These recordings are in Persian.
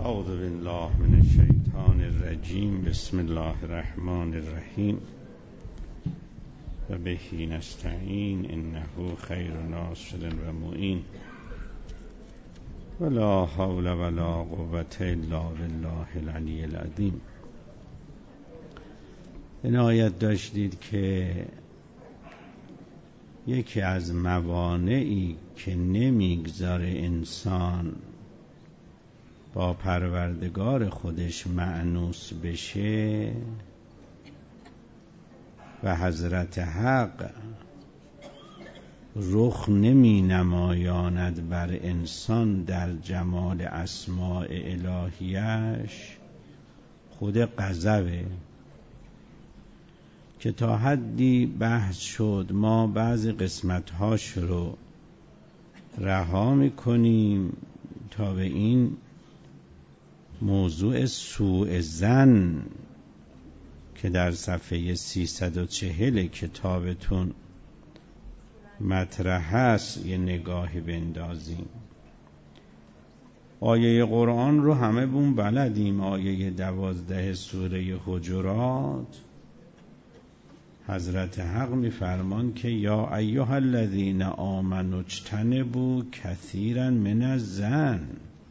اعوذ بالله من الشیطان الرجیم. بسم الله الرحمن الرحیم و به نستعین انه خیر ناصر و معین ولا حول ولا قوة الا بالله العلی العظیم. عنایت داشتید که یکی از موانعی که نمیگذاره انسان با پروردگار خودش مأنوس بشه و حضرت حق رخ نمی نمایاند بر انسان در جمال اسماء الهیش، خود غضبه که تا حدی بحث شد. ما بعضی قسمت‌هاش رو رها می‌کنیم تا به این موضوع سوء ظن که در صفحه 340 کتابتون مطرح هست یه نگاهی بندازیم. آیه قرآن رو همه بون بلدیم. آیه 12 سوره حجرات حضرت حق میفرمان که یا ایها الذین آمنوا اجتنبوا کثیرا من الظن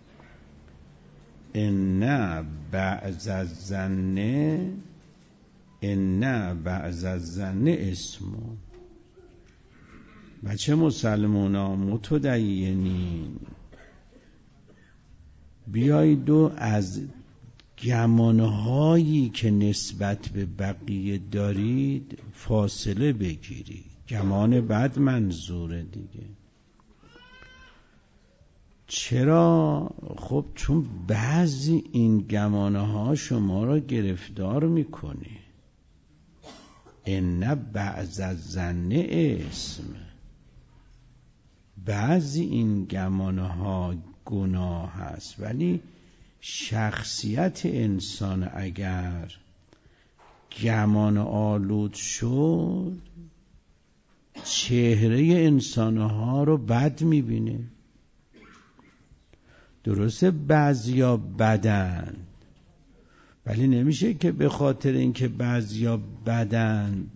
ان بعض الظن اسم. بچه مسلمونا متدینین بیایید و از گمانهایی که نسبت به بقیه دارید فاصله بگیرید. گمان بد منظوره دیگه. چرا؟ خب چون بعضی این گمانه‌ها شما را گرفتار میکنه. ان بعض الظن اسم. بعضی این گمانه‌ها گناه هست، ولی شخصیت انسان اگر گمان آلود شد چهره انسانها رو بد میبینه. درسته بعضیا بدن، ولی نمیشه که به خاطر اینکه بعضیا بدن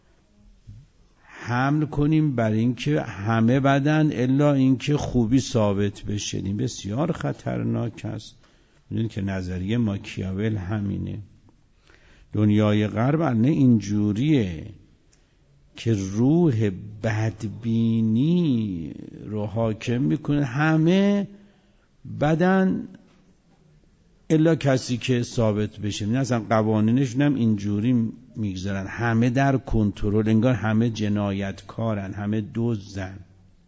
حمل کنیم بر اینکه همه بدن الا اینکه خوبی ثابت بشه. این بسیار خطرناک است. میدونید که نظریه ماکیاول همینه. دنیای غرب نه اینجوریه که روح بدبینی رو حاکم میکنه. همه بدن الا کسی که ثابت بشه. این اصلا قوانینشون هم اینجوری میگذارن، همه در کنترل، انگار همه جنایتکارن، همه دزدن.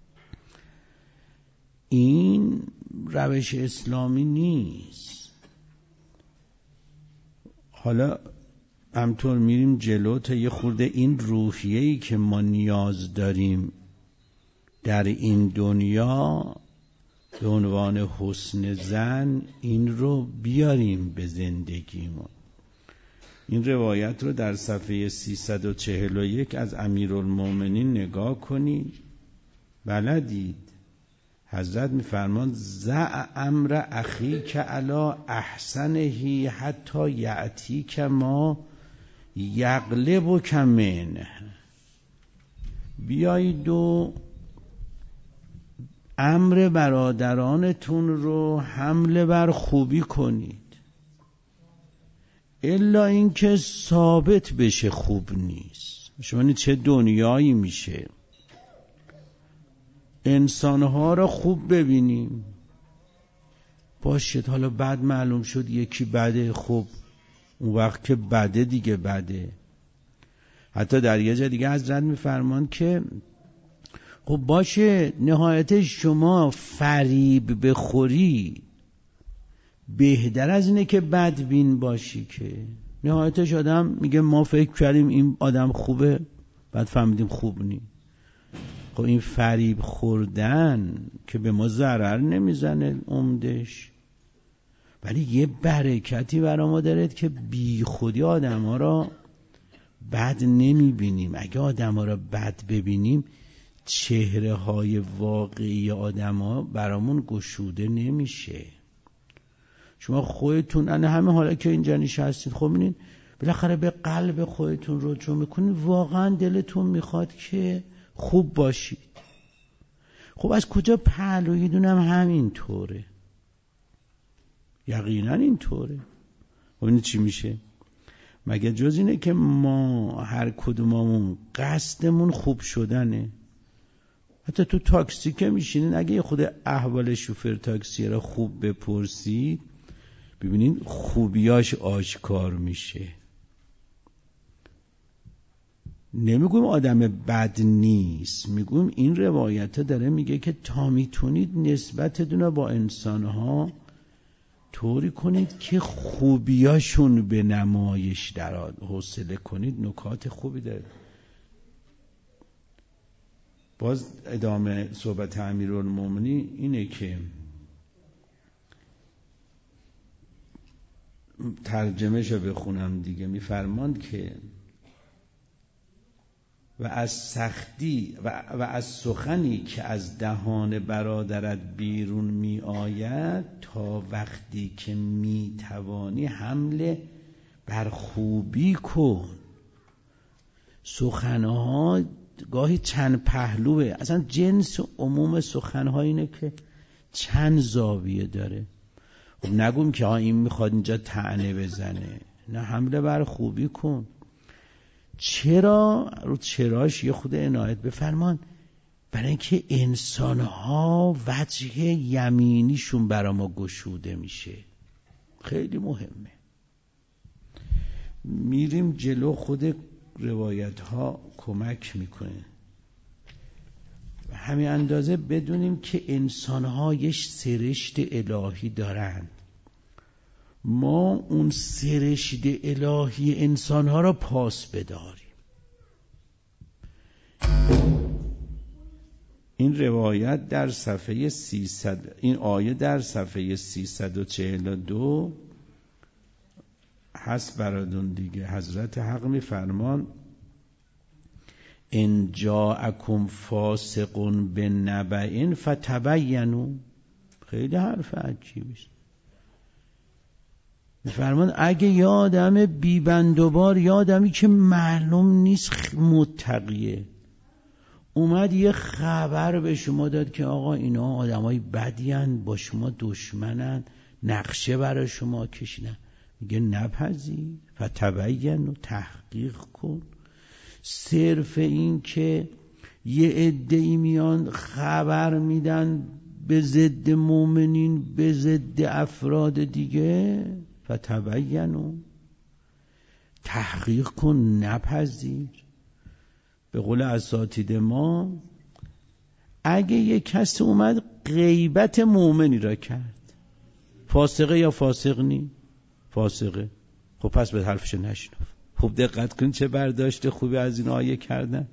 این روش اسلامی نیست. حالا همطور میریم جلو تا یه خورده این روحیه‌ای که ما نیاز داریم در این دنیا به عنوان حسن ظن این رو بیاریم به زندگیمون. این روایت رو در صفحه 341 از امیرالمومنین نگاه کنید. بلدید حضرت میفرمان زع امر اخیک علی احسنه حتی یأتیک ما یغلبک منه. بیایید و امر برادرانتون رو حمله بر خوبی کنید، الا اینکه ثابت بشه خوب نیست. شما چه دنیایی میشه انسانها را خوب ببینیم. باشد حالا بعد معلوم شد یکی بده، خب اون وقت که بده دیگه بده. حتی در یه جا دیگه حضرت میفرمان که خب باشه نهایت شما فریب بخوری بهتر از اینه که بدبین باشی. که نهایتش آدم میگه ما فکر کردیم این آدم خوبه بعد فهمیدیم خوب نیست. خب این فریب خوردن که به ما ضرر نمیزنه عمدش، ولی یه برکتی برای ما داره که بی خودی آدم ها را بد نمیبینیم. اگه آدم ها را بد ببینیم چهره های واقعی آدم ها برامون گشوده نمیشه. شما خودتون همه حالا که اینجا نشستید خب ببینید بالاخره به قلب خودتون رجوع میکنید، واقعا دلتون میخواد که خوب باشید. خب از کجا پهلویی دونم همین طوره، یقینا این طوره. خب این چی میشه؟ مگه جز اینه که ما هر کدوممون قصدمون خوب شدنه؟ حتی تو تاکسی که میشینین اگه خود احوال شوفر تاکسی را خوب بپرسید ببینین خوبیاش آشکار میشه. نمیگویم آدم بد نیست، میگویم این روایت داره میگه که تا میتونید نسبتتون با انسانها طوری کنید که خوبیاشون به نمایش درآد، حوصله کنید. نکات خوبی داره. باز ادامه صحبت امیرالمومنین اینه که ترجمه‌شو بخونم دیگه. میفرماند که و از سختی و از سخنی که از دهان برادرت بیرون می آید تا وقتی که می توانی حمله بر خوبی کن. سخنها گاهی چند پهلوه. اصلا جنس عموم سخنها اینه که چند زاویه داره. خب نگویم که این میخواد اینجا طعنه بزنه، نه، حمله بر خوبی کن. چرا؟ رو چراش یه خود عنایت بفرمان. برای اینکه انسانها وجه یمینیشون برا ما گشوده میشه. خیلی مهمه. میریم جلو، خود روایت ها کمک میکنه. و همین اندازه بدونیم که انسانها یه سرشت الهی دارند. ما اون سرشت الهی انسانها را پاس بداریم. این روایت در صفحه 300، این آیه در صفحه 342 هست برادون دیگه. حضرت حق میفرمان ان جاءکم فاسق بنبأ فتبینوا. خیلی حرف عجیبی است. میفرمان اگه یه آدم بیبندوبار، یه آدمی که معلوم نیست متقیه، اومد یه خبر به شما داد که آقا اینا آدمای بدین، با شما دشمنن، نقشه برای شما کشیدن، میگه نپذیر، فتبین، و تحقیق کن. صرف این که یه عده‌ای میان خبر میدن به ضد مؤمنین، به ضد افراد دیگه، فتبینوا، تحقیق کن، نپذیر. به قول اساتید ما اگه یک کسی اومد غیبت مؤمنی را کرد، فاسقه یا فاسق نی؟ فاسقه. خب پس به حرفش نشنو. خوب دقت کن چه برداشت خوبی از این آیه کردن.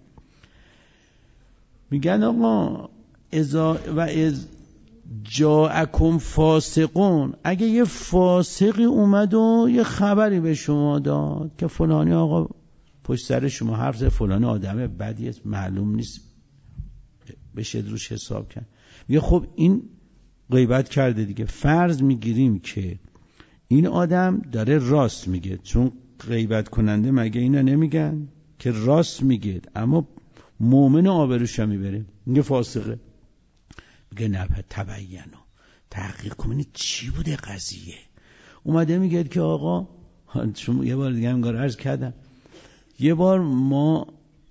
میگن آقا از جاءکم فاسقون، اگه یه فاسقی اومد و یه خبری به شما داد که فلانی آقا پشت سر شما حرف زد، فلانی آدم بدیه، معلوم نیست، بشه روش حساب کرد، میگه خب این غیبت کرده دیگه. فرض میگیریم که این آدم داره راست میگه، چون غیبت کننده مگه اینا نمیگن که راست میگه، اما مؤمن آبروش میبره، میگه فاسقه. میگه نه، تبینوا، تحقیق کنید چی بوده قضیه. اومده میگه که آقا، شما یه بار دیگه هم عرض کردم، یه بار ما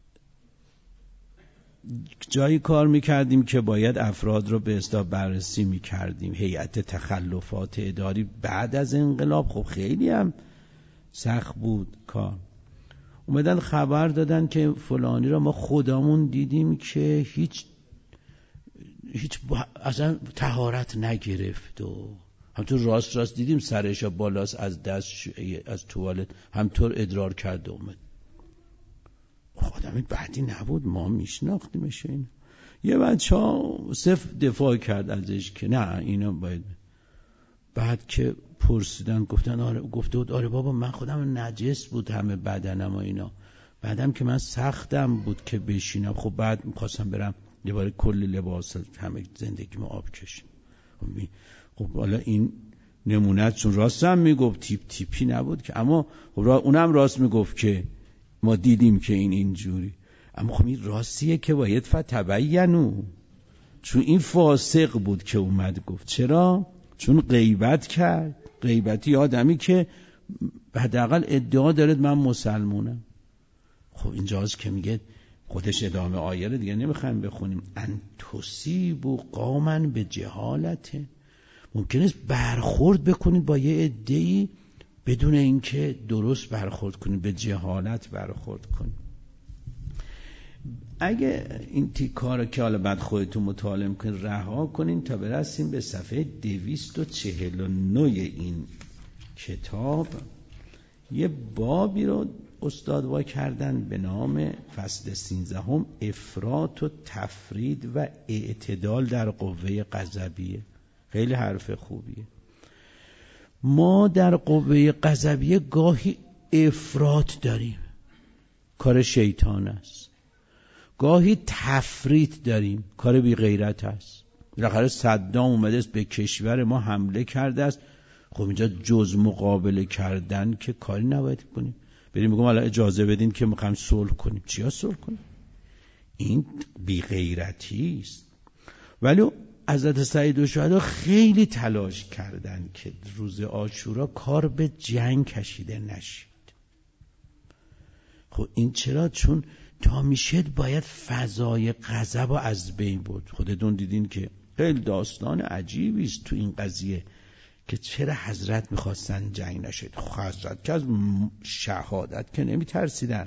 جایی کار میکردیم که باید افراد رو به اصطلاح بررسی میکردیم، هیئت تخلفات اداری بعد از انقلاب. خب خیلی هم سخت بود کار. اومدن خبر دادن که فلانی رو ما خودمون دیدیم که هیچ اصلا طهارت نگرفت و همطور راست دیدیم سرش بالاست، از دست از توالت همطور ادرار کرده اومد. آدمی بعدی نبود، ما میشناختیمش. این یه بچه ها صرف دفاع کرد ازش که نه اینا باید. بعد که پرسیدن گفتن آره، گفته بود آره بابا من خودم نجس بود همه بدنم و اینا، بعدم که من سختم بود که بشینم. خب بعد میخواستم برم یه بار کل لباس همه زندگیمو آب کشم. خب حالا این نمونت چون راست هم میگفت، تیپی نبود که، اما اونم راست میگفت که ما دیدیم که این اینجوری. اما خب این راستیه که باید فتبینوا، چون این فاسق بود که اومد گفت. چرا؟ چون غیبت کرد. غیبتی آدمی که حداقل ادعا دارد من مسلمونم. خب اینجاست که میگه خودش ادامه آیه رو دیگه نمیخوایم بخونیم، ان تصیبوا قوما بجهالته. ممکنه برخورد بکنید با یه عده‌ای بدون اینکه درست برخورد کنید، به جهالت برخورد کنید. اگه این تیکا رو که حالا بعد خودتون مطالعه کنید رها کنین تا برسیم به صفحه 249 این کتاب. یه بابی رو استاد وا کردن به نام فصل 13 افراط و تفرید و اعتدال در قوه غضبیه. خیلی حرف خوبیه. ما در قوه غضبیه گاهی افراط داریم، کار شیطان است. گاهی تفریط داریم، کار بی غیرت است. بالاخره صدام اومده است به کشور ما حمله کرده است. خب اینجا جز مقابله کردن که کاری نباید کنیم. بریم بگم حالا اجازه بدین که میخوایم صلح کنیم. چیا صلح کنیم؟ این بی غیرتی است. ولی حضرت سید الشهدا خیلی تلاش کردند که روز عاشورا کار به جنگ کشیده نشید. خب این چرا؟ چون تا میشد باید فضای غضب رو از بین برد. خودتون دیدین که خیلی داستان عجیبی است تو این قضیه که چرا حضرت میخواستن جنگ نشد. حضرت که از شهادت که نمیترسیدن.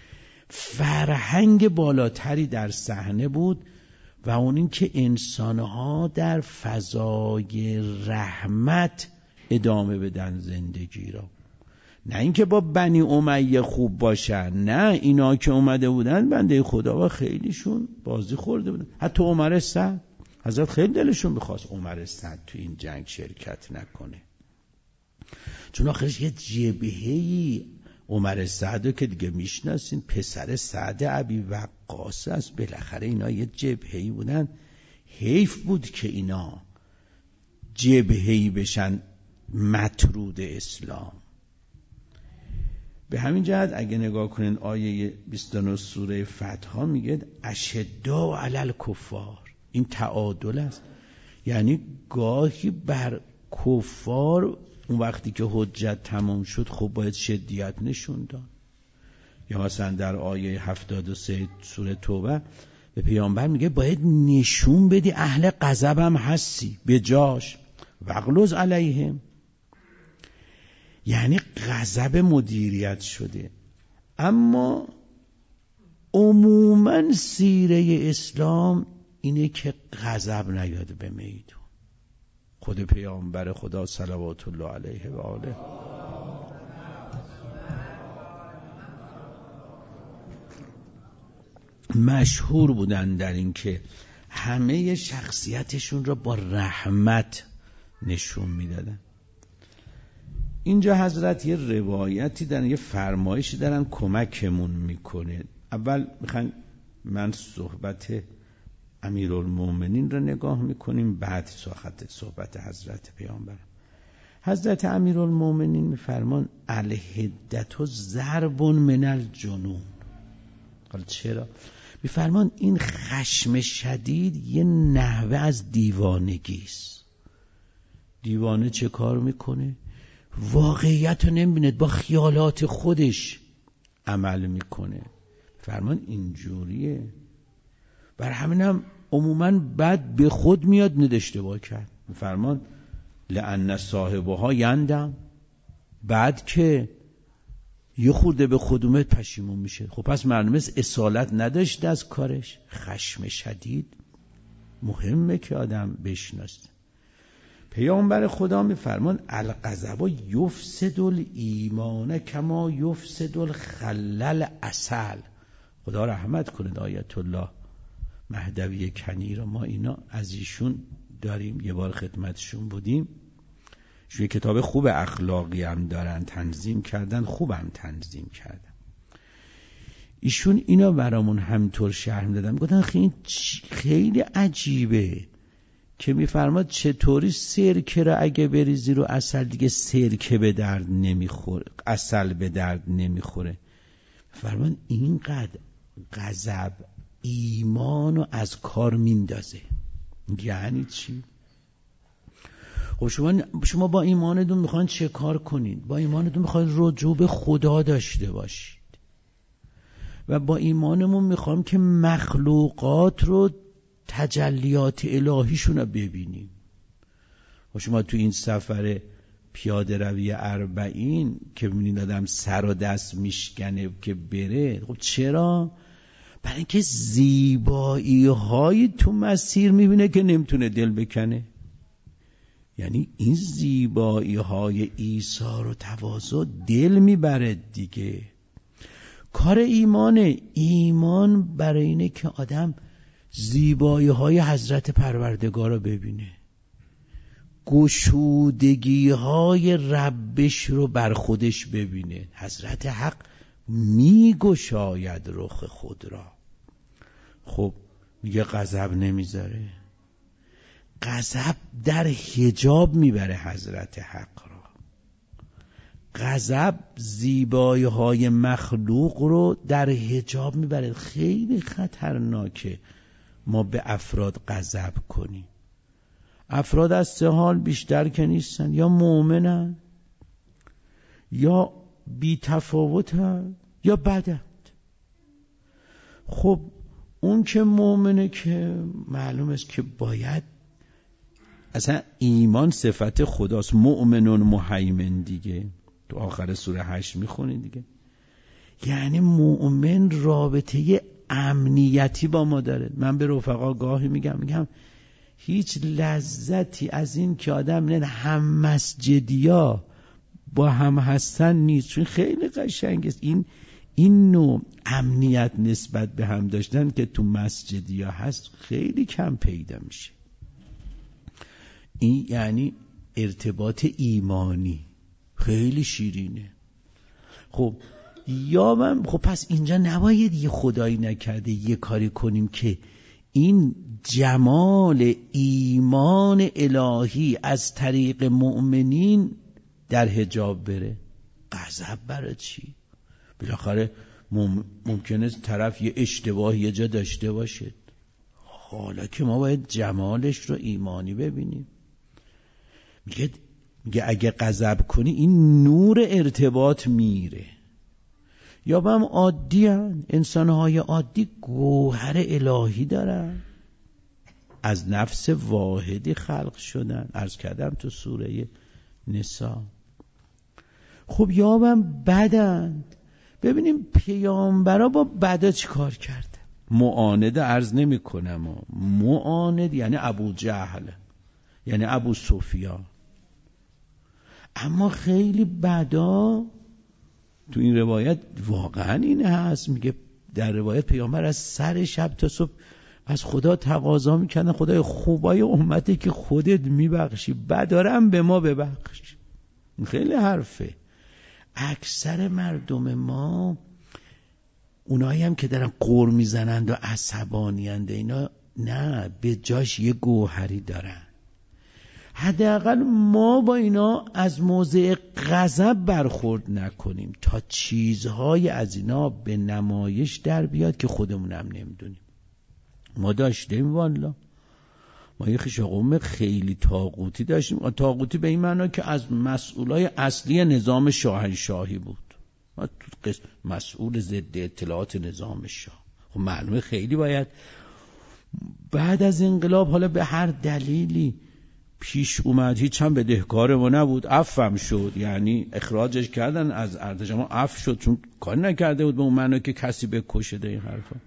فرهنگ بالاتری در صحنه بود و اون این که انسانها در فضای رحمت ادامه بدن زندگی را. نه اینکه با بنی امیه خوب باشن، نه، اینا که اومده بودن بنده خدا و خیلیشون بازی خورده بودن. حتی عمر سعد، حضرت خیلی دلشون بخواست عمر سعد تو این جنگ شرکت نکنه، چون آخرش یه جبهه‌ای عمر سعدو که دیگه میشناسین، پسر سعد ابی وقاص است. بالاخره اینا یه جبهه‌ای بودن. حیف بود که اینا جبهه‌ای بشن مطرود اسلام. به همین جهت اگه نگاه کنین آیه 29 سوره فتح میگه اشداء علی الکفار. این تعادل است، یعنی گاهی بر کفار اون وقتی که حجت تمام شد خب باید شدیت نشون داد. یا مثلا در آیه 73 سوره توبه به پیامبر میگه باید نشون بدی اهل غضبم هستی به جاش وغلظ علیهم. یعنی غضب مدیریت شده. اما عموما سیره اسلام اینه که غضب نیاد به میدون. خود پیامبر خدا صلوات الله علیه و آله مشهور بودن در این که همه شخصیتشون را با رحمت نشون میدادن. اینجا حضرت یه روایتی دارن، یه فرمایشی دارن کمکمون میکنه. اول میخوان من صحبت امیرالمومنین رو نگاه میکنیم، بعد صحبت حضرت پیامبر. حضرت امیرالمومنین میفرمان الحدت ضرب من الجنون. حالا چرا؟ میفرمان این خشم شدید یه نحوه از دیوانگی است. دیوانه چه کار میکنه؟ واقعیت رو نمیبینه، با خیالات خودش عمل میکنه. فرمان اینجوریه. بر همینم عموماً بد به خود میاد نداشتباه کرد. فرمان لأن صاحبها یندم، بعد که یه خورده به خود اومد پشیمون میشه. خب پس معلومه اصالت نداشته از کارش. خشم شدید مهمه که آدم بشناسه. پیامبر خدا میفرمان الغضب یفسد الایمان کما یفسد الخلل عسل. خدا رحمت کنه آیت الله مهدوی کنی را، ما اینا از ایشون داریم، یه بار خدمتشون بودیم. یه کتاب خوب اخلاقی هم دارن، تنظیم کردن، خوبم تنظیم کردن. ایشون اینا برامون همطور شرح میدادن، میگفتن خیلی عجیبه که میفرماد چطوری سرکه را اگه بریزی رو عسل دیگه سرکه به درد نمیخوره، عسل به درد نمیخوره. فرمان اینقدر غضب ایمانو از کار میندازه. یعنی چی؟ خب شما با ایمانتون میخواین چه کار کنید؟ با ایمانتون میخواین رجوع به خدا داشته باشید و با ایمانمون میخوام که مخلوقات رو تجلیات الهیشون رو ببینیم. و شما تو این سفر پیاده روی 40 که میبینید آدم سر و دست میشکنه که بره، خب چرا؟ برای اینکه زیبایی های تو مسیر میبینه که نمیتونه دل بکنه. یعنی این زیبایی های ایثار و تواضع دل میبره دیگه. کار ایمانه. ایمان برای اینه که آدم زیبایی های حضرت پروردگار رو ببینه، گشودگی های ربش رو بر خودش ببینه. حضرت حق می گشاید رخ خود را. خب میگه غضب نمیذاره. غضب در حجاب میبره حضرت حق را. غضب زیبایی های مخلوق رو در حجاب میبره. خیلی خطرناکه ما به افراد غضب کنیم. افراد از 3 حال بیشتر که نیستن، یا مؤمنن یا بی تفاوتن یا بدند. خب اون که مؤمنه که معلوم است که باید، اصلا ایمان صفت خداست، مؤمنون مهیمن دیگه، تو آخر سوره 8 میخونید دیگه. یعنی مؤمن رابطه امنیتی با ما داره. من به رفقا گاهی میگم هیچ لذتی از این که آدم نه هم مسجدیا با هم هستن نیست، چون خیلی قشنگ است این نوع امنیت نسبت به هم داشتن که تو مسجدیا هست خیلی کم پیدا میشه. این یعنی ارتباط ایمانی خیلی شیرینه. خب خب پس اینجا نباید یه خدایی نکرده یه کاری کنیم که این جمال ایمان الهی از طریق مؤمنین در حجاب بره. غضب برای چی؟ بالاخره ممکنه طرف یه اشتباهی یه جا داشته باشه، حالا که ما باید جمالش رو ایمانی ببینیم. میگه اگه غضب کنی این نور ارتباط میره. یا هم عادی هن. انسانهای عادی گوهر الهی دارن، از نفس واحدی خلق شدن. عرض کردم تو سوره نساء. خب یا هم بدند. ببینیم پیامبرا با بدا چی کار کرده. معاند عرض نمی کنم، معاند یعنی ابو جهل، یعنی ابو سفیان. اما خیلی بدا تو این روایت واقعا این هست. میگه در روایت پیامبر از سر شب تا صبح از خدا تقاضا میکنه خدای خوبای امتی که خودت میبخشی، بدارم به ما ببخش. خیلی حرفه. اکثر مردم ما اونایی هم که دارن قر میزنند و عصبانیند، اینا نه، به جاش یه گوهری دارن. حداقل ما با اینا از موضع غضب برخورد نکنیم تا چیزهای از اینا به نمایش در بیاد که خودمونم نمیدونیم. ما داشتیم والا، ما یه خیشاقوم خیلی طاغوتی داشتیم. طاغوتی به این معنا که از مسئولای اصلی نظام شاهنشاهی بود، مسئول ضد اطلاعات نظام شاه. خب معلومه خیلی باید بعد از انقلاب حالا به هر دلیلی پیش اومد، هیچ هم بدهکار ما نبود، عفو شد، یعنی اخراجش کردن از ارتش، اما عفو شد چون کاری نکرده بود به اون معنا که کسی بکشه. این حرفا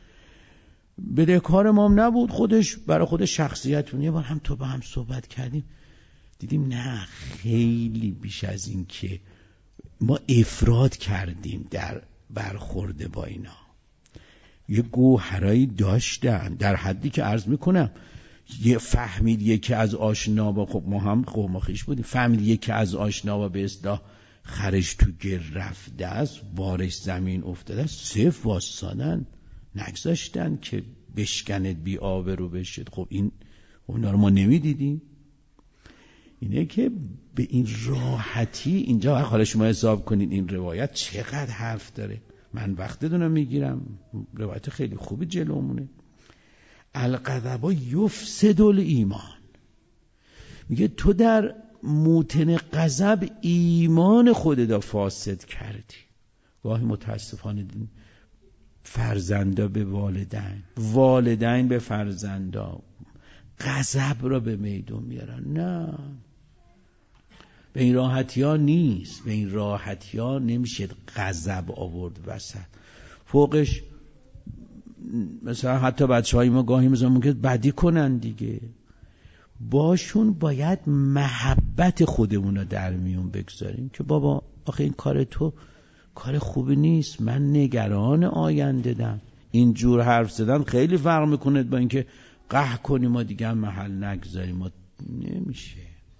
بدهکار ما هم نبود، خودش برای خود شخصیت. یه بار هم تو با هم صحبت کردیم، دیدیم نه خیلی بیش از این که ما افراط کردیم در برخورده با اینا. یه گوهرایی داشتن در حدی که عرض میکنم یه فهمید یکی از آشنا با، خب ما هم قوم خویش بودیم، فهمید یکی از آشنا با به اصطلاح خرش تو گر رفته است، بارش زمین افتاده است، صف واسادن نگذاشتن که بشکند بی آبرو بشید. خب این اونا رو ما نمیدیدیم. اینه که به این راحتی اینجا حالا شما حساب کنید این روایت چقدر حرف داره. من وقتتون رو میگیرم، روایت خیلی خوبی جلومونه. الغضب یفسد الایمان، میگه تو در موطن غضب ایمان خودت فاسد کردی. گاهی متاسفانه فرزندا به والدین، والدین به فرزندا غضب را به میدون میارن. نه، به این راحتی ها نیست، به این راحتی ها نمیشه غضب آورد وسط. فوقش مثلا حتی بچه های ما گاهی مثلا ممکن بدی کنن دیگه، باشون باید محبت خودمون رو در میون بگذاریم که بابا آخه این کار تو کار خوبی نیست، من نگران آینده دم. این جور حرف زدن خیلی فرق میکنه با اینکه قهر کنیم ما دیگه محل نگذاریم. ما نمیشه.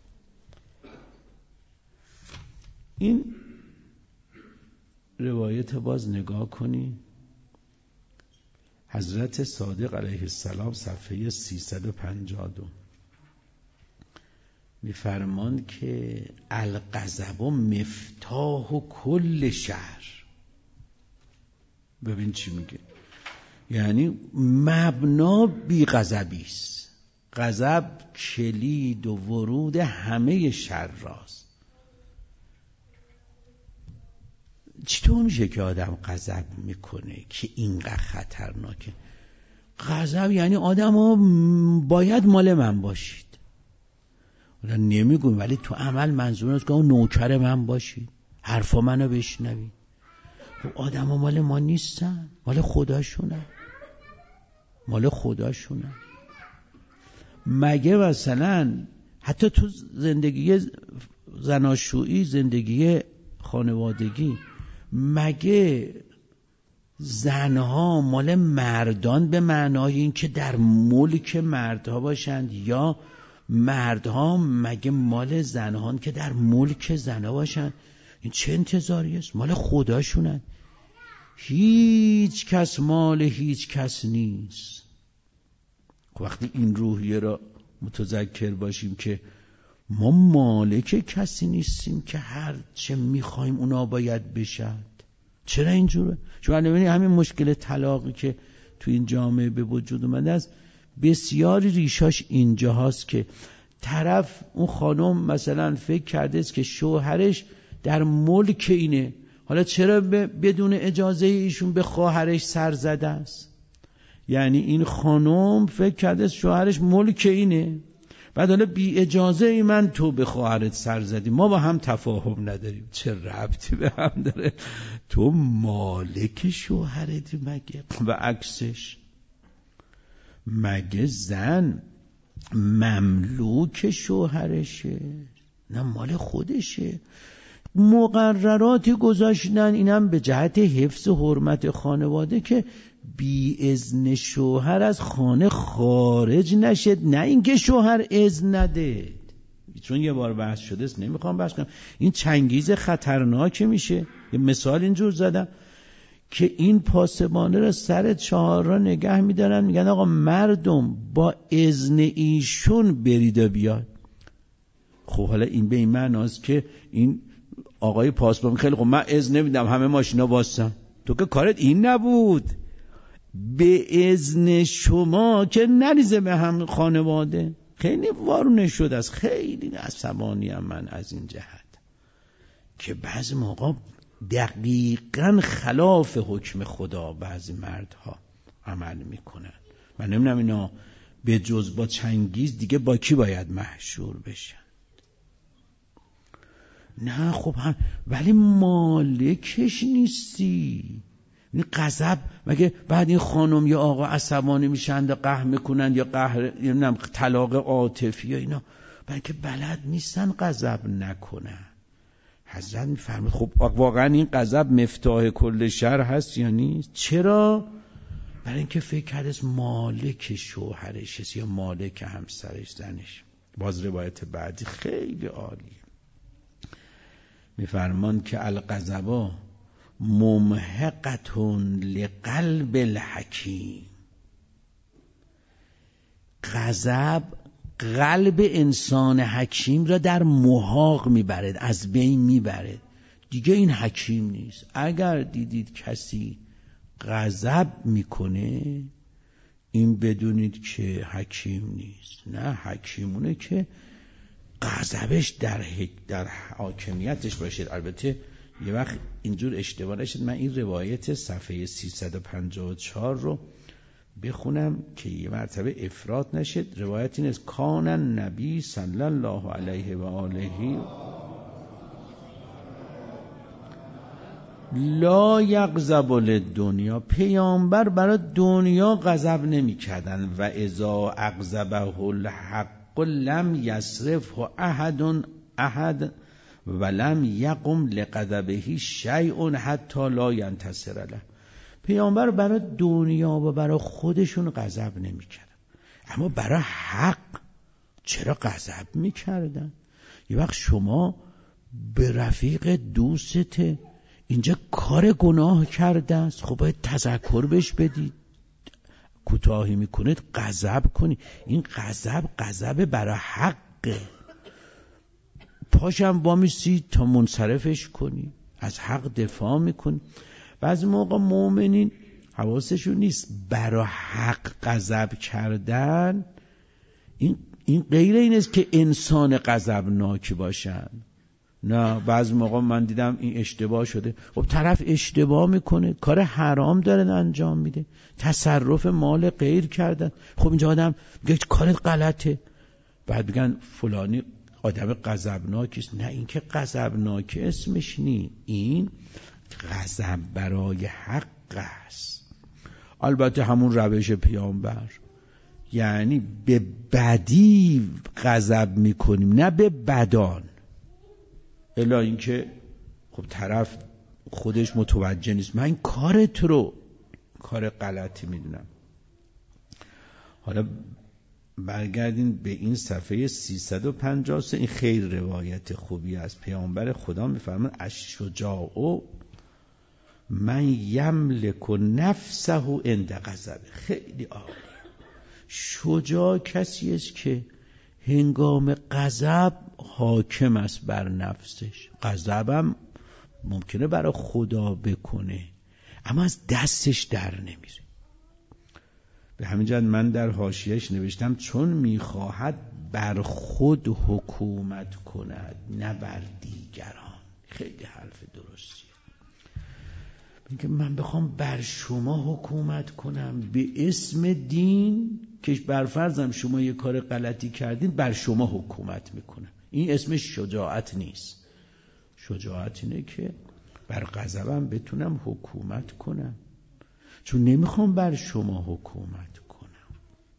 این روایت باز نگاه کنی، حضرت صادق علیه السلام صفحه 352 میفرمان که الغضب مفتاح کل شر. ببین چی میگه، یعنی مبنا بی غضبی است. غضب کلید و ورود همه شر راست. چطور میشه که آدم غضب میکنه که اینقدر خطرناکه؟ غضب یعنی آدم ها باید مال من باشید. نمیگم ولی تو عمل منظور است که اون نوکر من باشید، حرفا منو بشنوید. آدم ها مال ما نیستن، مال خداشونن، مال خداشونن. مگه مثلا حتی تو زندگی زناشویی، زندگی خانوادگی، مگه زنها مال مردان به معنای این که در ملک مردها باشند، یا مردها مگه مال زنهان که در ملک زنها باشند؟ این چه انتظاری است؟ مال خداشونن. هیچ کس مال هیچ کس نیست. وقتی این روحیه را متذکر باشیم که ما مالک کسی نیستیم که هر چه میخوایم اونا باید بشد. چرا اینجوره؟ شما ببینید همین مشکل طلاقی که تو این جامعه به وجود اومده است، بسیاری ریشاش اینجا هاست که طرف اون خانم مثلا فکر کرده است که شوهرش در ملک اینه، حالا چرا بدون اجازه ایشون به خواهرش سر زده است؟ یعنی این خانم فکر کرده است شوهرش ملک اینه، بعد حالا بی اجازه ای من تو به خواهرت سر زدی، ما با هم تفاهم نداریم. چه ربطی به هم داره؟ تو مالک شوهرتی مگه؟ و عکسش، مگه زن مملوک شوهرشه؟ نه، مال خودشه. مقرراتی گذاشتن اینم به جهت حفظ حرمت خانواده که بی اذن شوهر از خانه خارج نشد، نه اینکه شوهر اذن نده. چون یه بار بحث شده است نمیخوام بحث کنم. این چنگیز خطرناک میشه. یه مثال اینجور زدم که این پاسبانه را سر چهارراه نگه میدارن، میگن آقا مردم با اذن ایشون برید و بیاد. خب حالا این به این معناست که این آقای پاسبان خیلی خب من اذن نمیدم همه ماشینا واسن، تو که کارت این نبود. به اذن شما که نریزه به هم خانواده. خیلی وارونه شد از خیلی عصبانیم من از این جهت که بعضی موقع دقیقاً خلاف حکم خدا بعضی مردها عمل میکنن. من نمیدونم اینا به جز با چنگیز دیگه با کی باید محشور بشن؟ نه خب هم، ولی مالکش نیستی. این غضب مگه بعد این خانم یا آقا عصبانی میشن و قهر میکنن یا قهر نمیدونم طلاق عاطفی یا اینا، بلکه بلد نیستن غضب نکنن. حضرت میفرماید خب واقعا این غضب مفتاح کل شر هست یا نیست؟ چرا؟ برای اینکه فکر کرده مالک شوهرش است یا مالک همسرش، زنش. باز روایت بعدی خیلی عالی میفرمان که الغضب ممحقتون لقلب الحکیم. غضب قلب انسان حکیم را در محاق میبرد، از بین میبرد. دیگه این حکیم نیست. اگر دیدید کسی غضب میکنه، این بدونید که حکیم نیست. نه، حکیمونه که غضبش در حاکمیتش باشید. البته یه وقت اینجور اشتباه نشد من این روایت صفحه 354 رو بخونم که یه مرتبه افراط نشد. روایت این است: کان النبی صلی الله علیه و آله لا یغضب للدنیا، پیامبر برای دنیا غضب نمی کردن. و اذا اغضبه الحق لم یصرفه احد ولم یقم لغضبه شیء حتی لا ینتصر له. پیامبر برای دنیا و برای خودشون غضب نمی کردن، اما برای حق چرا غضب می کردن؟ یه وقت شما به رفیق دوسته اینجا کار گناه کرده است، خب باید تذکر بهش بدید. کوتاهی میکنید غضب کنید. این غضب برای حقه. پاشم وامیسی تا منصرفش کنی، از حق دفاع میکنی. بعضی موقع مؤمنین حواسشون نیست برای حق غضب کردن. این غیر این است که انسان غضبناک باشن. نه، بعضی موقع من دیدم این اشتباه شده. خب طرف اشتباه میکنه، کار حرام داره انجام میده، تصرف مال غیر کردن. خب اینجا آدم میگه کارت غلطه، بعد بگن فلانی آدم غضبناکی است. نه، این که غضبناک اسمش نی، این غضب برای حق است. البته همون روش پیامبر، یعنی به بدی غضب میکنیم نه به بدان. الا اینکه خب طرف خودش متوجه نیست، من کارت رو کار غلطی میدونم. حالا برگردین به این صفحه 353. این خیلی روایت خوبی از پیامبر خدا. میفرمان الشجاع من یملک نفسه عند غضب. خیلی عالی. شجاع کسی است که هنگام غضب حاکم است بر نفسش. غضبم ممکنه برای خدا بکنه اما از دستش در نمیره. به همین جهت من در حاشیه‌اش نوشتم چون میخواهد بر خود حکومت کند نه بر دیگران. خیلی حرف درستیه. میگه من بخوام بر شما حکومت کنم به اسم دین، که بر فرضم شما یه کار غلطی کردین، بر شما حکومت میکنم. این اسمش شجاعت نیست. شجاعت اینه که بر غضبم بتونم حکومت کنم، چون نمیخوام بر شما حکومت کنم.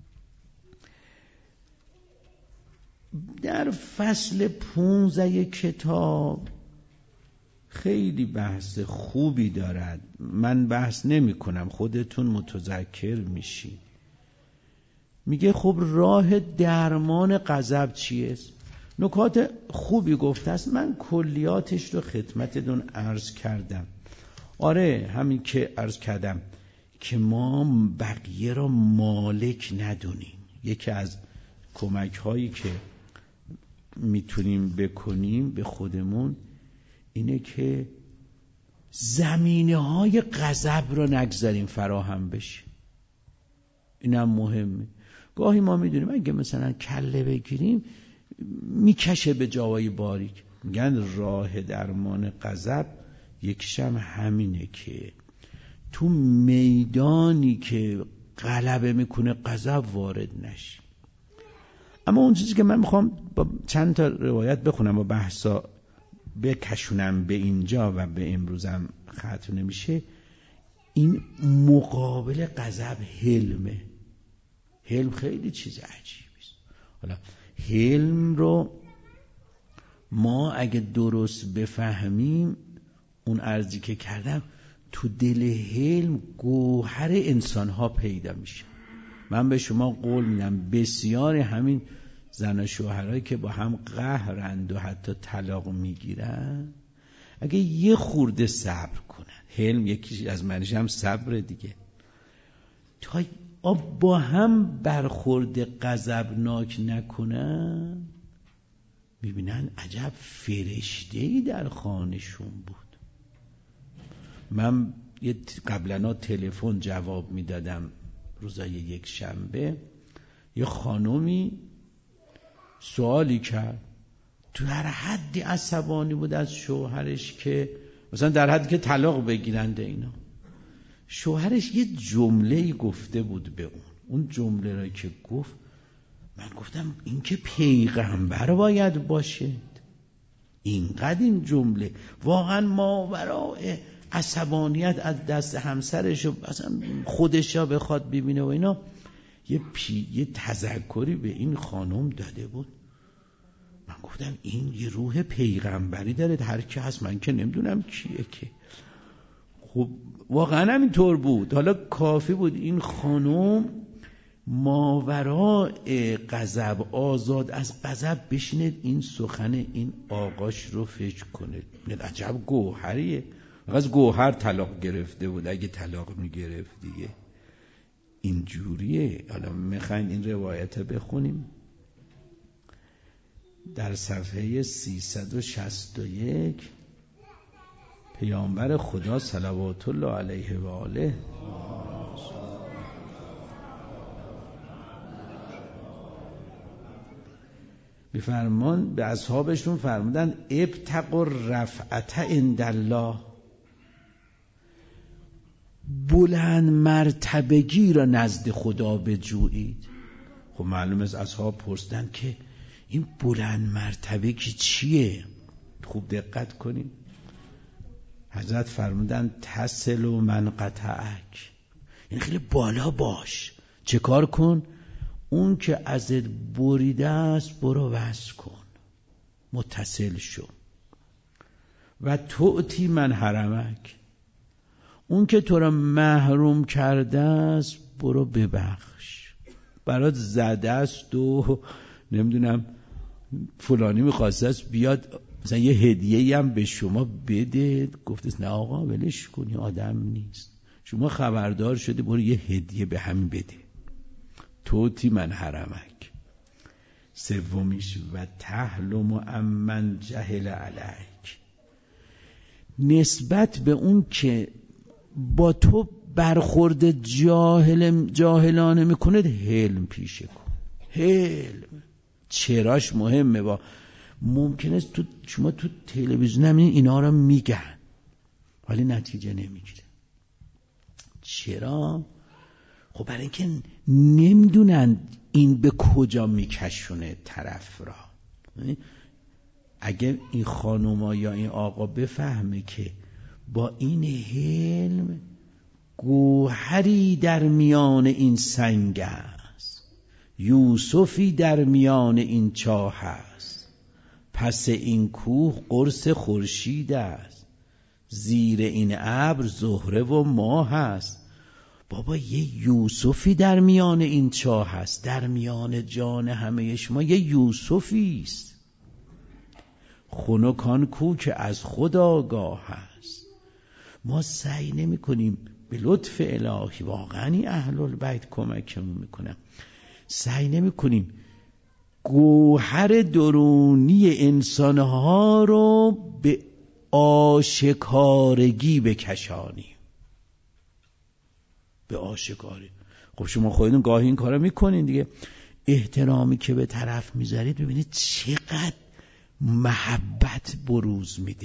در فصل 15 کتاب خیلی بحث خوبی دارد. من بحث نمی کنم، خودتون متذکر میشی. میگه خب راه درمان غضب چیه؟ نکات خوبی گفته است. من کلیاتش رو خدمتتون عرض کردم. آره، همین که عرض کردم که ما بقیه را مالک ندونیم. یکی از کمک هایی که میتونیم بکنیم به خودمون اینه که زمینه های غضب را نگذاریم فراهم بشه. اینم مهمه. گاهی ما میدونیم اگه مثلا کله بگیریم میکشه به جاهای باریک. میگن راه درمان غضب یکیشم همینه که تو میدانی که غلبه میکنه غضب وارد نشی. اما اون چیزی که من میخوام با چند تا روایت بخونم و بحثا بکشونم به اینجا و به امروزم ختم نمیشه، این مقابل غضب حلمه. حلم خیلی چیز عجیبی است. حالا حلم رو ما اگه درست بفهمیم، اون عرضی که کردم، تو دل حلم گوهر انسان‌ها پیدا میشه. من به شما قول میدم بسیار همین زن و شوهرایی که با هم قهرند و حتی طلاق میگیرن، اگه یه خورده صبر کنن، حلم یکی از معنیش هم صبر دیگه، تا با هم برخورد غضبناک نکنن، میبینن عجب فرشته‌ای در خانه‌شون بود. من قبلا تلفن جواب میدادم روزای یک شنبه، یه خانومی سوالی کرد، تو هر حدی عصبانی بود از شوهرش که مثلا در حدی که طلاق بگیرنده اینا. شوهرش یه جمله‌ای گفته بود به اون جمله را که گفت، من گفتم این که پیغمبر باید باشه، اینقدر این جمله واقعا ماورای عصبانیت از دست همسرش و مثلا خودش را بخواد ببینه و اینا، یه تذکری به این خانم داده بود. من گفتم این یه روح پیغمبری داره، هر کی هست، من که نمیدونم کیه که. خب واقعا همینطور بود. حالا کافی بود این خانم ماورای غضب، آزاد از غضب بشینه این سخن این آقاش رو فکر کنه. عجب گوهریه. از گوهر طلاق گرفته بود، اگه طلاق میگرفت دیگه اینجوریه. حالا میخواین این روایت بخونیم در صفحه 361 پیامبر خدا صلوات الله علیه و آله بفرمان به اصحابشون فرمودن ابتغوا الرفعة عند الله، بلند مرتبگی را نزد خدا بجویید. خب معلومه از اصحاب پرسیدن که این بلند مرتبگی چیه؟ خوب دقت کنید. حضرت فرمودن تصل من قطعک، یعنی خیلی بالا باش. چه کار کن؟ اون که ازت بریده است برو وصل کن، متصل شو. و تعطی من حرمک، اون که تو را محروم کرده است برو ببخش. برات زده است و نمیدونم فلانی میخواسته است بیاد مثلا یه هدیه‌ای هم به شما بده، گفتید نه آقا ولش کنی، آدم نیست، شما خبردار شده برو یه هدیه به هم بده. توتی من حرمک. سومیش و تحلم امن جهل علیک، نسبت به اون که با تو برخورد جاهلانه میکنه حلم پیشه کن. حلم چراش مهمه. با ممکنه شما تو تلویزیون هم اینا رو میگن ولی نتیجه نمیگیره. چرا؟ خب برای اینکه نمیدونن این به کجا میکشونه طرف را. اگه این خانوما یا این آقا بفهمه که با این حلم گوهری در میان این سنگ است، یوسفی در میان این چاه است، پس این کوه قرص خورشید است، زیر این ابر زهره و ماه است. بابا یه یوسفی در میان این چاه هست، در میان جان همه شما یه یوسفی است. خنک آن کو که از خدا آگاه هست. ما سعی نمی کنیم به لطف الهی، واقعا اهل البیت کمکمون میکنن، سعی نمی کنیم گوهر درونی انسانها رو به آشکارگی بکشانیم. به آشکاری. خب شما خودتون گاهی این کارو میکنین دیگه. احترامی که به طرف میذارید ببینید چقدر محبت بروز میده.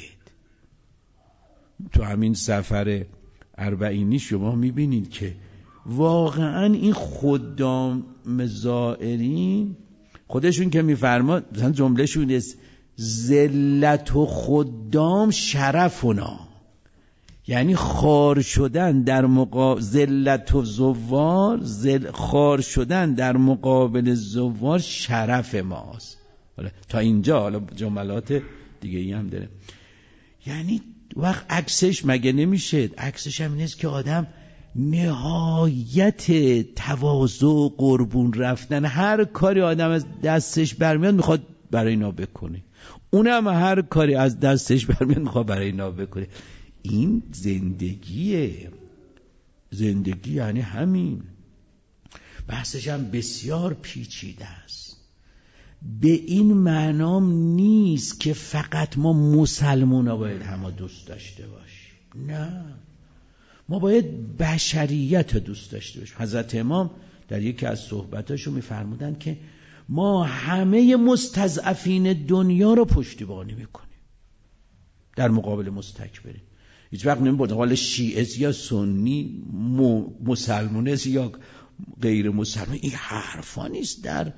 تو همین سفر اربعینی شما میبینید که واقعا این خدام زائرین خودشون که میفرما مثلا جمله شون است ذلت و خدام شرفنا، یعنی خار شدن در مقابل ذلت و زوار، خار شدن در مقابل زوار شرف ماست. حالا تا اینجا، حالا جملات دیگه ای هم داره. یعنی وقت عکسش مگه نمیشه؟ عکسش هم اینست که آدم نهایت تواضع، قربون رفتن، هر کاری آدم از دستش برمیاد میخواد برای اینا بکنه، اونم هر کاری از دستش برمیاد میخواد برای اینا بکنه. این زندگیه. زندگی یعنی همین. بحثش هم بسیار پیچیده است. به این معنام نیست که فقط ما مسلمان ها باید همه دوست داشته باشیم، نه، ما باید بشریت دوست داشته باشیم. حضرت امام در یکی از صحبتاشو میفرمودن که ما همه مستضعفین دنیا رو پشتیبانی میکنیم در مقابل مستکبرین. هیچ وقت نمی‌بود حالا شیعه یا سنی، مسلمان است یا غیر مسلمان، این حرفا نیست در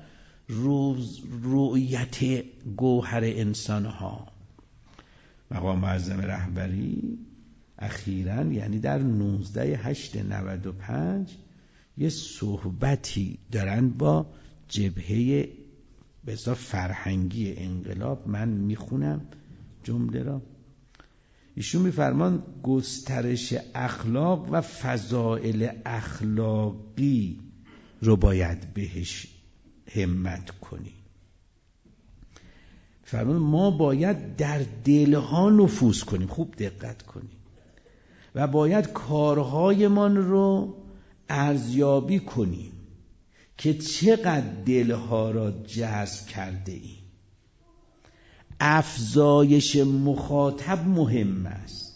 رؤیت گوهر انسان ها. مقام معظم رهبری اخیراً یعنی در 19/8/95 یه صحبتی دارن با جبهه به اصطلاح فرهنگی انقلاب. من میخونم جمله را. ایشون میفرمان گسترش اخلاق و فضائل اخلاقی رو باید بهش همت کنیم. فرمان ما باید در دلها نفوذ کنیم، خوب دقت کنیم، و باید کارهایمان رو ارزیابی کنیم که چقدر دلها را جذب کرده ایم. افزایش مخاطب مهم است.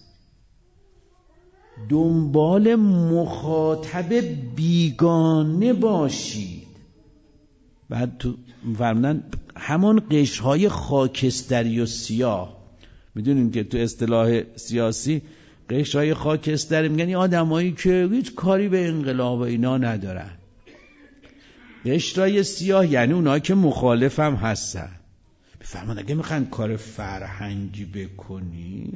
دنبال مخاطب بیگانه باشید. بعد تو فرمودن همان قشرهای خاکستری و سیاه، میدونیم که تو اصطلاح سیاسی قشرهای خاکستری میگن این آدمایی که هیچ کاری به انقلاب و اینا ندارن. قشرهای سیاه یعنی اونایی که مخالف هم هستن. بفرمان اگه میخواین کار فرهنگی بکنی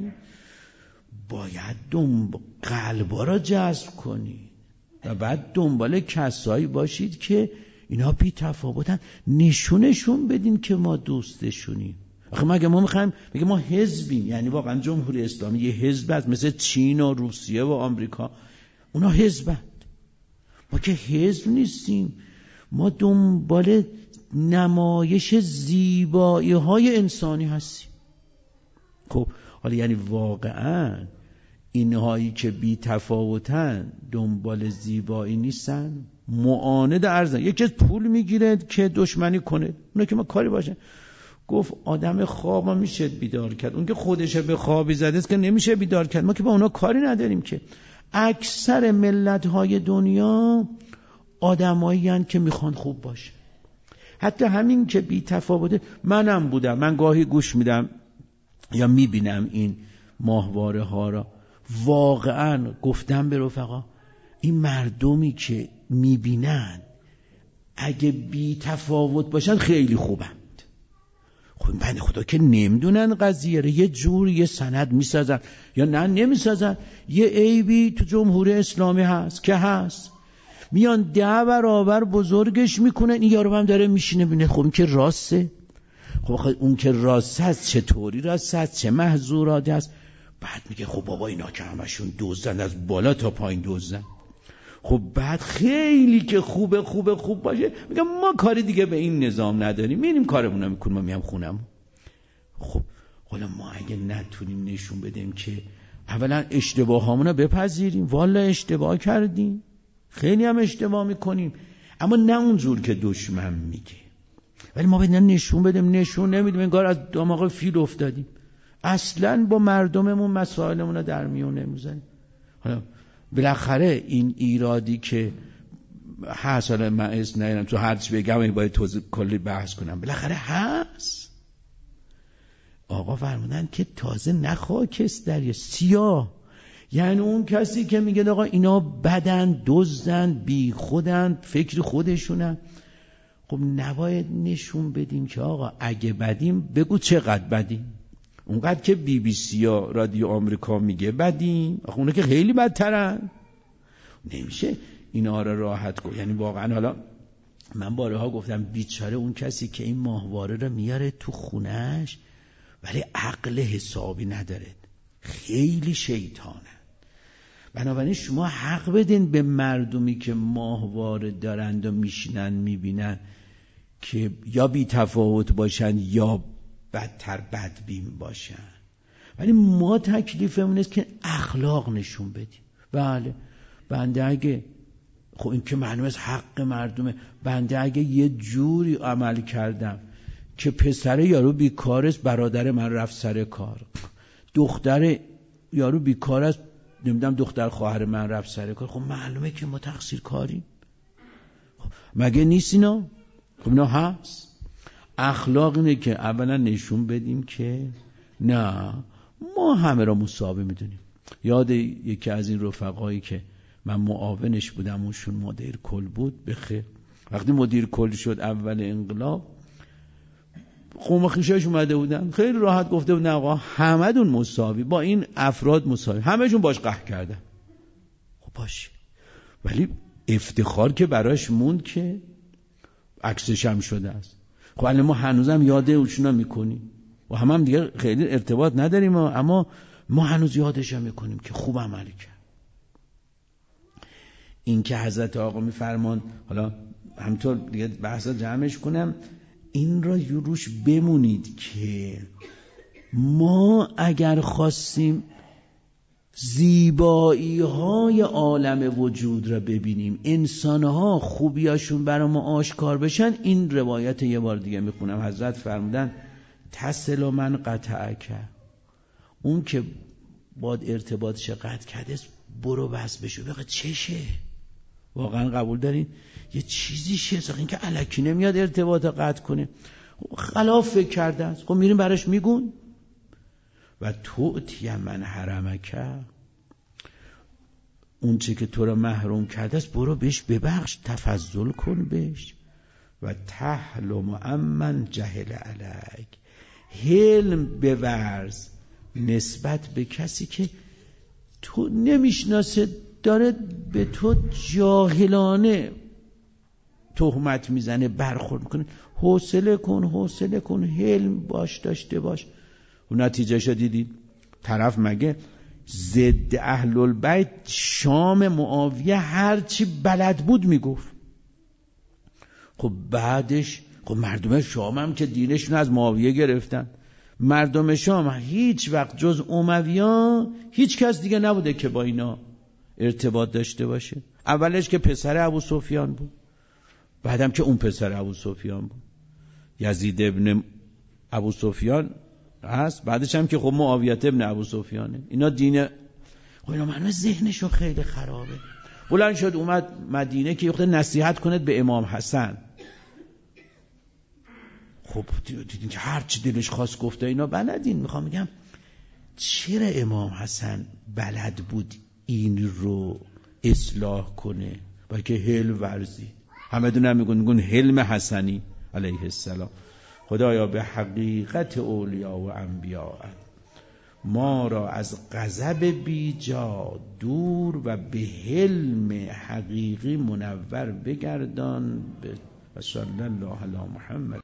باید قلبا را جذب کنید و بعد دنبال کسایی باشید که اینا بی تفاوتن، نشونشون بدین که ما دوستشونیم. آخه مگه ما میخوایم میگه ما حزبیم، یعنی واقعا جمهوری اسلامی یه حزب است مثل چین و روسیه و آمریکا، اونا حزبند، ما که حزب نیستیم. ما دنبال نمایش زیبایی های انسانی هستیم. خب حالا یعنی واقعا اینهایی که بی تفاوتن دنبال زیبایی نیستن، معاند ارزن. یکی پول میگیره که دشمنی کنه، اونا که ما کاری باشه. گفت آدم خواب میشه بیدار کرد، اون که خودش به خوابی زده است که نمیشه بیدار کرد. ما که با اونا کاری نداریم. که اکثر ملت‌های دنیا آدمایی هستند که میخوان خوب باشه. حتی همین که بی تفاوته، منم بودم، من گاهی گوش میدم یا میبینم این ماهواره ها را، واقعا گفتم به رفقا این مردمی که میبینن اگه بی تفاوت باشن خیلی خوبند. خب بنده خدا که نمیدونن قضیه رو، یه جور یه سند میسازن یا نه نمیسازن. یه عیبی تو جمهوری اسلامی هست که هست، میان 10 برابر بزرگش میکنن. این یارو هم داره میشینه بینه خب این که راسته. خب اون که راست هست چطوری راست هست، چه محظوراتی هست. بعد میگه خب بابا اینا که همشون دزدن، از بالا تا پایین دزدن. خب بعد خیلی که خوب باشه میگم ما کاری دیگه به این نظام نداریم، میریم کارمون میکنیم، ما میام خونم. خب حالا ما اگه نتونیم نشون بدیم که اولا اشتباهامونو بپذیریم، والا اشتباه کردیم، خیلی هم اشتباه میکنیم، اما نه اونجور که دشمن میگه، ولی ما باید نشون بدیم. نشون نمیدیم، انگار از دماغ فیل افتادیم، اصلا با مردممون مسائلمون رو در میون نمیذاریم. حالا بالاخره این ایرادی که هست، حالا من اسم نمیارم تو هرچی بگم باید توضیح کلی بحث کنم، بالاخره هست. آقا فرمودن که تازه نخاکستری سیاه، یعنی اون کسی که میگه آقا اینا بدن، دزدن، بی خودن، فکر خودشونن. خب نباید نشون بدیم که آقا اگه بدیم بگو چقدر بدیم. اونقدر که BBC یا رادیو آمریکا میگه بدیم، آخه اونا که خیلی بدترن. نمیشه اینا را راحت کن. یعنی واقعا حالا من بارها گفتم بیچاره اون کسی که این ماهواره رو میاره تو خونش ولی عقل حسابی نداره، خیلی شیطانه. بنابراین شما حق بدین به مردمی که ماهواره دارند و میشینن میبینن که یا بی تفاوت باشن یا بدتر بدبین باشن، ولی ما تکلیفمون است که اخلاق نشون بدیم. بله بنده اگه خب این که معلومه از حق مردمه. بنده اگه یه جوری عمل کردم که پسر یارو بیکار است، برادر من رفت سر کار، دختر یارو بیکار است، نمیدونم دختر خواهر من رفت سر کار، خب معلومه که ما تقصیر کاریم. خب مگه نیست اینا؟ خب اینا هست. اخلاق اینه که اولا نشون بدیم که نه، ما همه را مساوی میدونیم. یاد یکی از این رفقایی که من معاونش بودم، اونشون مدیر کل بود، بخیر وقتی مدیر کل شد اول انقلاب، قوم خویشاش اومده بودن، خیلی راحت گفته بودن آقا همه دون مساوی، با این افراد مساوی، همه جون باش قهر کردن. خب باشه، ولی افتخار که براش موند که عکسش هم شده است. خب الان ما هنوزم یاد اوشونا میکنیم و هم دیگه خیلی ارتباط نداریم، اما ما هنوز یادش هم میکنیم که خوب عمل کرد. این که حضرت آقا میفرمان، حالا همطور دیگه بحثا جمعش کنم، این را روش بمونید که ما اگر خواستیم زیبایی های عالم وجود را ببینیم، انسانها خوبیاشون برای ما آشکار بشن، این روایت یه بار دیگه میخونم. حضرت فرمودن تصل من قطعک، اون که باد ارتباطش قطع کرده برو بس بشو. بگه چشه؟ واقعا قبول دارین؟ یه چیزی شه، این که الکی نمیاد ارتباط قطع کنه، خلاف فکر کرده است. خب میریم براش میگون و تؤتی من حرمک، اون چه که تو را محروم کرده است برو بهش ببخش، تفضل کن بهش. و تحلم امن جهل علیک، حلم بورز نسبت به کسی که تو نمیشناسه، داره به تو جاهلانه تهمت میزنه، برخورد میکنه. حوصله کن، حلم باش، داشته باش. و نتیجه شو دیدید، طرف مگه ضد اهل البیت شام معاویه هرچی بلد بود میگفت. خب بعدش خب مردم شام هم که دینشون از معاویه گرفتن. مردم شام هیچ وقت جز امویان هیچ کس دیگه نبوده که با اینا ارتباط داشته باشه. اولش که پسر ابو سفیان بود، بعدم که اون پسر ابو سفیان بود، یزید ابن ابو سفیان هست، بعدش هم که خب معاویه ابن ابو سفیانه. اینا دین، خب اینا معنی ذهنشون خیلی خرابه. بلند شد اومد مدینه که یخته نصیحت کند به امام حسن. خب دیدین که هر چی دلش خواست گفته، اینا بلدین. میخوام بگم چرا امام حسن بلد بود این رو اصلاح کنه؟ بلکه حلم ورزی. همه دونم میگن حلم حسنی علیه السلام. خدایا به حقیقت اولیاء و انبیاء ما را از غضب بیجا دور و به حلم حقیقی منور بگردان. و صلی الله علی محمد.